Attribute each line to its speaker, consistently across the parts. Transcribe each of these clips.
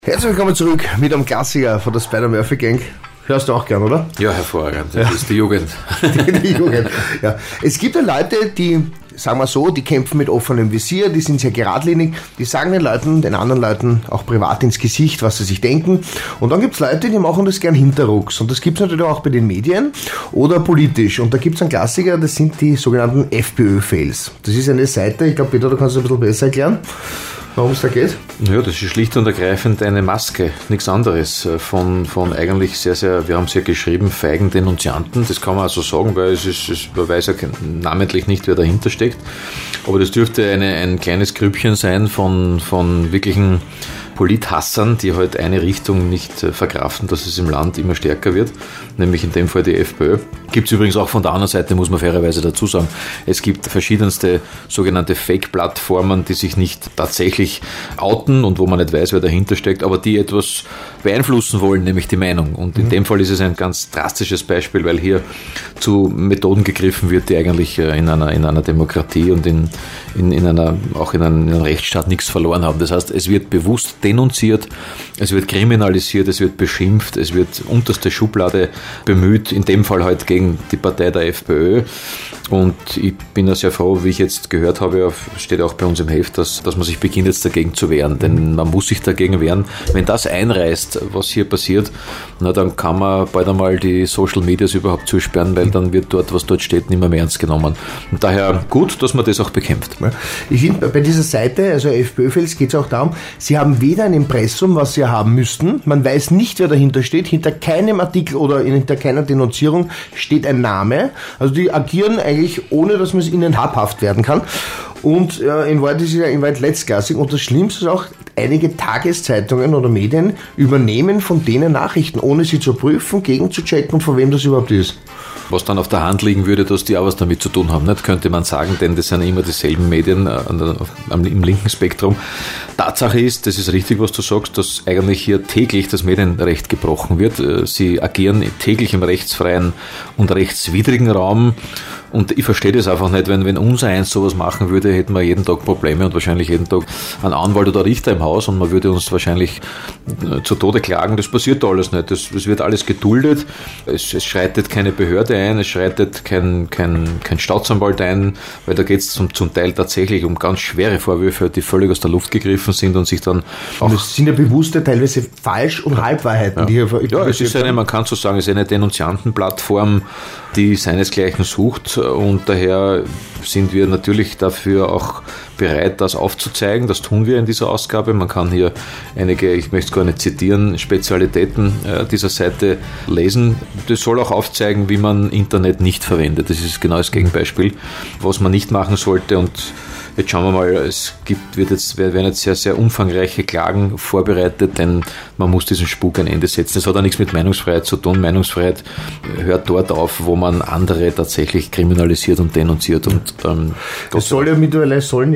Speaker 1: Herzlich willkommen zurück mit einem Klassiker von der Spider-Murphy-Gang. Hörst du auch gern, oder?
Speaker 2: Ja, hervorragend. Das ist die Jugend.
Speaker 1: Die Jugend, ja. Es gibt ja Leute, die, sagen wir so, die kämpfen mit offenem Visier, die sind sehr geradlinig, die sagen den anderen Leuten auch privat ins Gesicht, was sie sich denken. Und dann gibt es Leute, die machen das gern hinterrucks. Und das gibt es natürlich auch bei den Medien oder politisch. Und da gibt es einen Klassiker, das sind die sogenannten FPÖ-Fails. Das ist eine Seite, ich glaube, Peter, du kannst es ein bisschen besser erklären, warum es da geht?
Speaker 2: Ja, das ist schlicht und ergreifend eine Maske, nichts anderes. Von eigentlich sehr, wir haben es ja geschrieben, feigen Denunzianten. Das kann man also sagen, weil man weiß ja namentlich nicht, wer dahinter steckt. Aber das dürfte ein kleines Grüppchen sein von wirklichen Polithassern, die halt eine Richtung nicht verkraften, dass es im Land immer stärker wird, nämlich in dem Fall die FPÖ. Gibt es übrigens auch von der anderen Seite, muss man fairerweise dazu sagen. Es gibt verschiedenste sogenannte Fake-Plattformen, die sich nicht tatsächlich outen und wo man nicht weiß, wer dahinter steckt, aber die etwas beeinflussen wollen, nämlich die Meinung. Und in dem Fall ist es ein ganz drastisches Beispiel, weil hier zu Methoden gegriffen wird, die eigentlich in einer Demokratie und in einem Rechtsstaat nichts verloren haben. Das heißt, es wird bewusst denunziert, es wird kriminalisiert, es wird beschimpft, es wird unterste Schublade bemüht, in dem Fall halt gegen die Partei der FPÖ. Und ich bin ja sehr froh, wie ich jetzt gehört habe, steht auch bei uns im Heft, dass man sich beginnt jetzt dagegen zu wehren. Denn man muss sich dagegen wehren. Wenn das einreißt, was hier passiert, dann kann man bald einmal die Social Medias überhaupt zusperren, weil dann wird dort, was dort steht, nicht mehr ernst genommen. Und daher gut, dass man das auch bekämpft.
Speaker 1: Ich finde, bei dieser Seite, also FPÖ-Fails, geht es auch darum, sie haben weder ein Impressum, was sie haben müssten, man weiß nicht, wer dahinter steht, hinter keinem Artikel oder hinter keiner Denunzierung steht ein Name. Also die agieren eigentlich ohne, dass man es ihnen habhaft werden kann. Und in Wahrheit ist es ja in Wahrheit letztklassig. Und das Schlimmste ist auch, einige Tageszeitungen oder Medien übernehmen von denen Nachrichten, ohne sie zu prüfen, gegenzuchecken, von wem das überhaupt ist.
Speaker 2: Was dann auf der Hand liegen würde, dass die auch was damit zu tun haben, nicht? Könnte man sagen, denn das sind immer dieselben Medien im linken Spektrum. Tatsache ist, das ist richtig, was du sagst, dass eigentlich hier täglich das Medienrecht gebrochen wird. Sie agieren täglich im rechtsfreien und rechtswidrigen Raum. Und ich verstehe das einfach nicht, wenn unser eins sowas machen würde, hätten wir jeden Tag Probleme und wahrscheinlich jeden Tag einen Anwalt oder Richter im Haus und man würde uns wahrscheinlich zu Tode klagen. Das passiert da alles nicht. Das wird alles geduldet. Es schreitet keine Behörde ein, es schreitet kein Staatsanwalt ein, weil da geht es zum Teil tatsächlich um ganz schwere Vorwürfe, die völlig aus der Luft gegriffen sind und sich dann auch...
Speaker 1: Und es sind ja bewusste, teilweise falsch und Halbwahrheiten, die hier...
Speaker 2: Ja, es ist man kann so sagen, es ist eine Denunziantenplattform, die seinesgleichen sucht. Und daher sind wir natürlich dafür auch bereit, das aufzuzeigen. Das tun wir in dieser Ausgabe. Man kann hier einige, ich möchte es gar nicht zitieren, Spezialitäten dieser Seite lesen. Das soll auch aufzeigen, wie man Internet nicht verwendet. Das ist genau das Gegenbeispiel, was man nicht machen sollte. Und jetzt schauen wir mal, werden jetzt sehr, sehr umfangreiche Klagen vorbereitet, denn man muss diesem Spuk ein Ende setzen. Das hat auch nichts mit Meinungsfreiheit zu tun. Meinungsfreiheit hört dort auf, wo man andere tatsächlich kriminalisiert und denunziert. Und
Speaker 1: es soll ja mittlerweile, sollen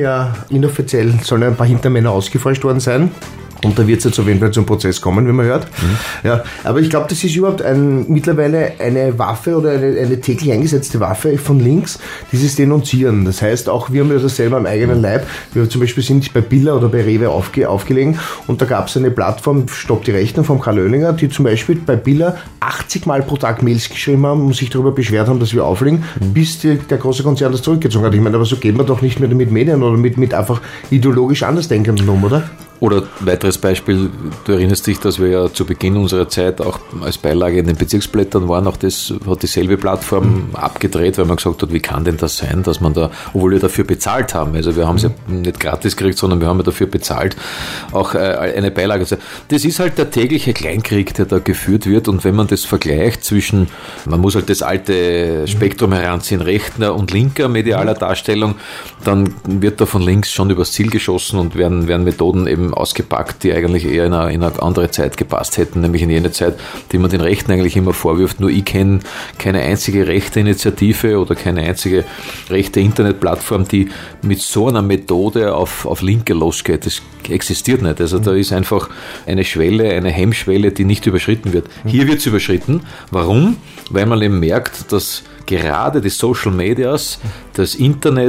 Speaker 1: ein paar Hintermänner ausgeforscht worden sein. Und da wird es jetzt auf jeden Fall zum Prozess kommen, wie man hört. Ja, aber ich glaube, das ist überhaupt mittlerweile eine Waffe oder eine täglich eingesetzte Waffe von links, dieses Denunzieren. Das heißt, auch wir haben das selber am eigenen Leib. Wir zum Beispiel sind bei Billa oder bei Rewe aufgelegen und da gab es eine Plattform, Stopp die Rechnung von Karl Oehlinger, die zum Beispiel bei Billa 80 Mal pro Tag Mails geschrieben haben und sich darüber beschwert haben, dass wir auflegen, bis der große Konzern das zurückgezogen hat. Ich meine, aber so gehen wir doch nicht mehr mit Medien oder mit einfach ideologisch Andersdenkenden um, oder?
Speaker 2: Oder weiteres Beispiel, du erinnerst dich, dass wir ja zu Beginn unserer Zeit auch als Beilage in den Bezirksblättern waren, auch das hat dieselbe Plattform abgedreht, weil man gesagt hat, wie kann denn das sein, dass man da, obwohl wir dafür bezahlt haben, also wir haben es ja nicht gratis gekriegt, sondern wir haben ja dafür bezahlt, auch eine Beilage. Das ist halt der tägliche Kleinkrieg, der da geführt wird, und wenn man das vergleicht zwischen, man muss halt das alte Spektrum heranziehen, rechter und linker medialer Darstellung, dann wird da von links schon übers Ziel geschossen und werden Methoden eben ausgepackt, die eigentlich eher in eine andere Zeit gepasst hätten, nämlich in jene Zeit, die man den Rechten eigentlich immer vorwirft. Nur ich kenne keine einzige rechte Initiative oder keine einzige rechte Internetplattform, die mit so einer Methode auf Linke losgeht. Das existiert nicht. Also da ist einfach eine Schwelle, eine Hemmschwelle, die nicht überschritten wird. Hier wird es überschritten. Warum? Weil man eben merkt, dass gerade die Social Medias, das Internet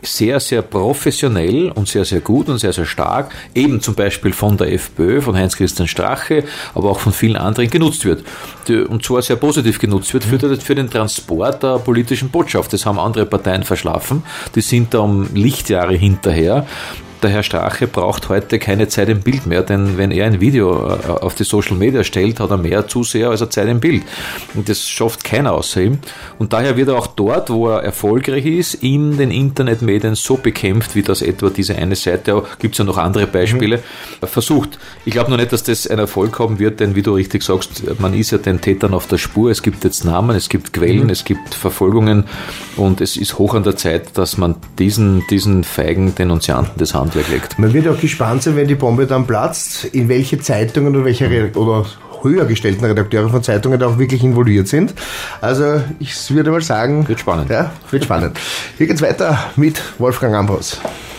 Speaker 2: sehr, sehr professionell und sehr, sehr gut und sehr, sehr stark, eben zum Beispiel von der FPÖ, von Heinz-Christian Strache, aber auch von vielen anderen genutzt wird. Und zwar sehr positiv genutzt wird für den Transport der politischen Botschaft. Das haben andere Parteien verschlafen. Die sind da um Lichtjahre hinterher. Der Herr Strache braucht heute keine Zeit im Bild mehr, denn wenn er ein Video auf die Social Media stellt, hat er mehr Zuseher als er Zeit im Bild. Und das schafft keiner außer ihm. Und daher wird er auch dort, wo er erfolgreich ist, in den Internetmedien so bekämpft, wie das etwa diese eine Seite, gibt es ja noch andere Beispiele, versucht. Ich glaube noch nicht, dass das einen Erfolg haben wird, denn wie du richtig sagst, man ist ja den Tätern auf der Spur. Es gibt jetzt Namen, es gibt Quellen, es gibt Verfolgungen und es ist hoch an der Zeit, dass man diesen feigen Denunzianten das Handwerk legt.
Speaker 1: Man wird auch gespannt sein, wenn die Bombe dann platzt, in welche Zeitungen oder oder höher gestellten Redakteure von Zeitungen da auch wirklich involviert sind. Also ich würde mal sagen...
Speaker 2: Wird spannend.
Speaker 1: Ja, wird spannend. Hier geht's weiter mit Wolfgang Ambros.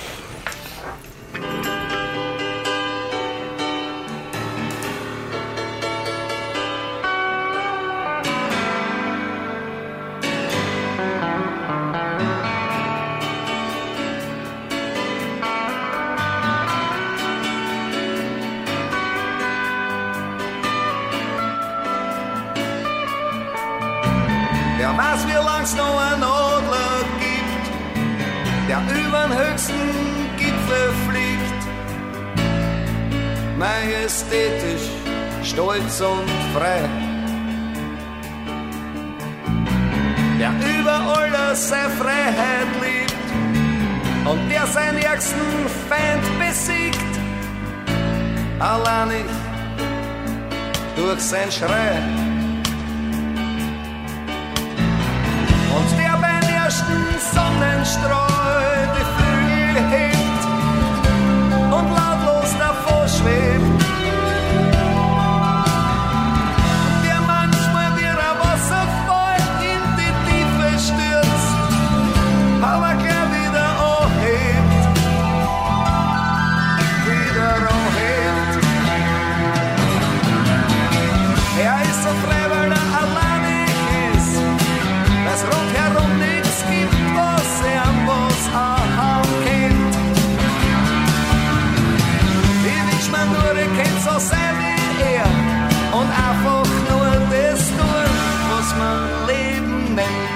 Speaker 3: Wer weiß, wie lang's noch einen Adler gibt, der übern höchsten Gipfel fliegt. Majestätisch, stolz und frei. Der über alles seine Freiheit liebt und der seinen ärgsten Feind besiegt. Alleinig durch sein Schrei. Und der beim ersten Sonnenstrahl die Flügel hebt und lautlos davor schwebt. Und der manchmal wie ein Wasserfall in die Tiefe stürzt, aber gleich wieder anhebt. Wieder anhebt. Er ist so frei, weil er alleinig ist. Dass rundherum nichts gibt, was er auch kennt. Ich wünsch mir nur, ich kennt so sein wie er und einfach nur das tun, was man Leben nennt.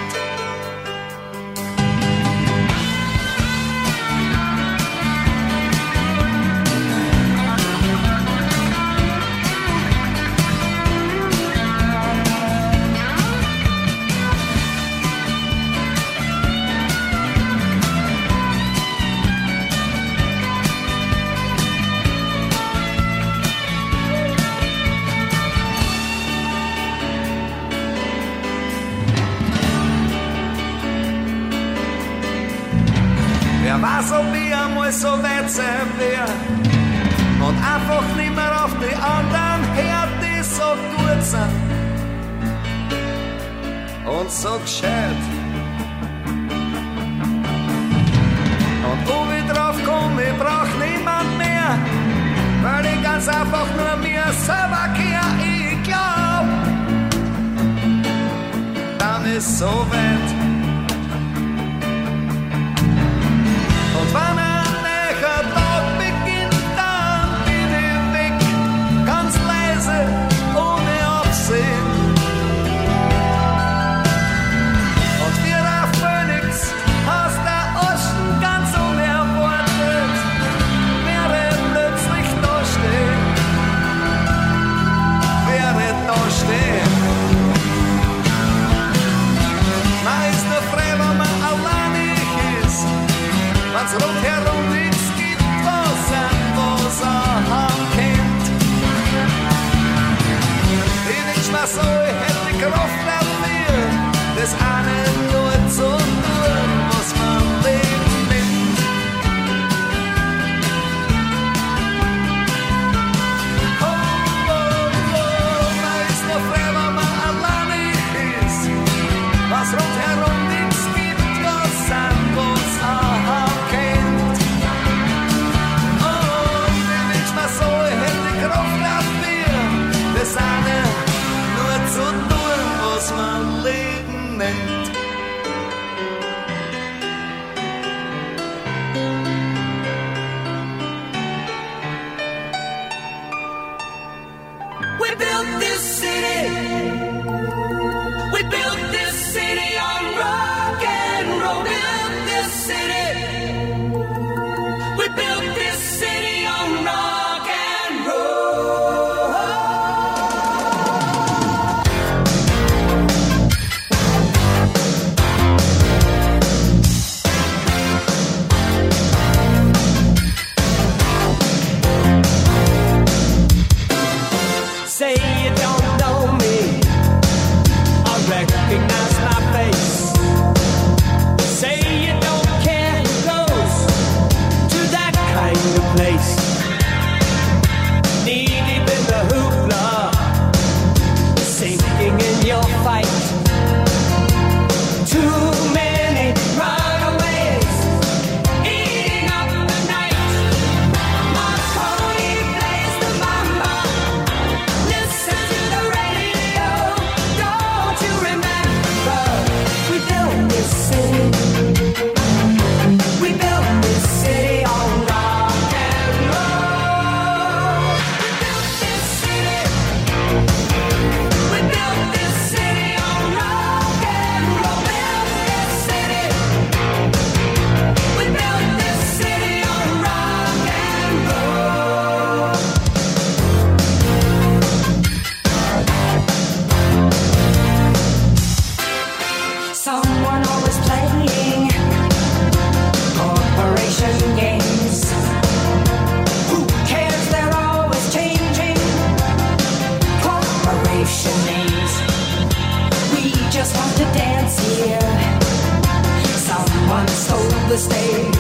Speaker 3: Wer weiß, ob ich einmal so weit sein wär und einfach nicht mehr auf die anderen hört, die so gut sind und so gescheit. Und ob ich drauf komm, ich brauch niemand mehr, weil ich ganz einfach nur mir selber kehr. Ich glaub, dann ist so weit. Und wenn ein neuer Tag beginnt, dann bin ich weg, ganz leise, ohne Absehen. Und wie ein Phönix aus der Osten, ganz unerwartet, wäre plötzlich da stehen. Wäre da stehen. Meist We built this city. We built this city on rock and roll. Built this city. We built this city on rock and roll. Say you don't know me, I recognize my face. Say you don't care who goes to that kind of place. Knee deep in the hoopla, sinking in your fight. Too many runaways, eating up the night. Marconi plays the mama. Listen to the radio. Don't you remember? We built this city. We built this city on rock and roll. We built this city. We built this city on rock and roll. Built this city. We built this city on rock and roll. Someone always playing corporation games. Who cares? They're always changing corporation names. We just want to dance here. Someone stole the stage.